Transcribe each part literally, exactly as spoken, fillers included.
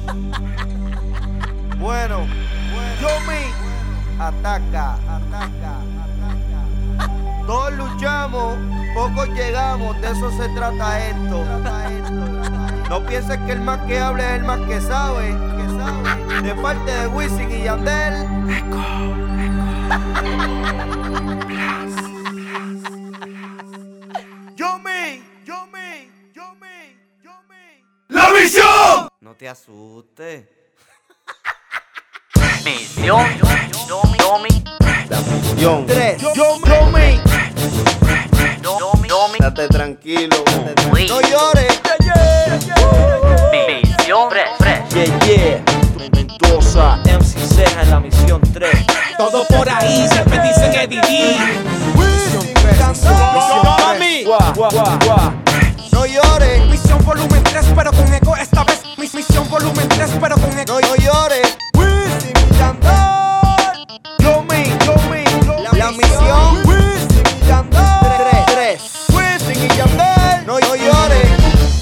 Bueno, Yomi, ataca, ataca, ataca. Todos luchamos, pocos llegamos, de eso se trata esto. No pienses que el más que habla es el más que sabe. De parte de Wisin y Yandel. Yomi, Yomi, Yomi, Yomi. ¡La misión! No te asustes. Misión, Yomi, La misión. Tres. Yomi. Yomi, Date tranquilo. Uy. No llores. Misión tres, tres. Yeah, yeah. Mendoza, M C Ceja en la misión tres. Todo por ahí, siempre dicen Eddie D. Misión tres. Mami. Guau, guau, guau. No llores. Misión volumen tres, pero con eco esta vez. Mis misión volumen tres, pero con eco. No, no llores. Wisin y Yandel. Yomi, Yomi, Yomi. La misión. Wisin y Yandel. Tres, tres. Wisin y Yandel. No, no llores.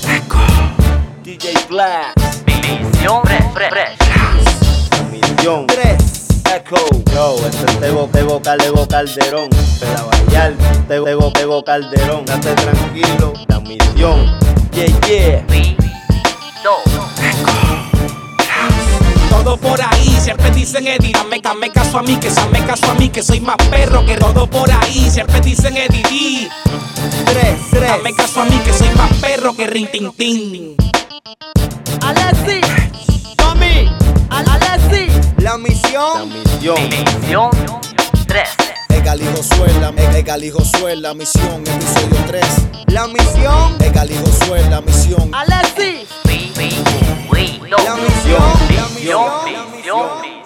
D J Black. Misión tres, tres, tres. Misión tres. Echo. Yo, este es Tego, Tego, Tego Calderón. Pela Bayal, Tego, Tego, Tego Calderón. Date tranquilo. La misión. Yeah, yeah. Three, dos. Todo por ahí, siempre dicen Eddie. Dame, dame caso a mí, que dame caso a mí, que soy más perro que todo por ahí, siempre dicen Eddie D. Tres, tres. Dame caso a mí, que soy más perro que Rin Tin Tin. Alexi, Tommy, Alexi, La misión. La misión. Misión tres. Egali Josué, la, Egali Josué, la misión, episodio tres. La misión. Egali Josué, la misión. Alexi. Three, three, three, La misión. Misión, misión, misión.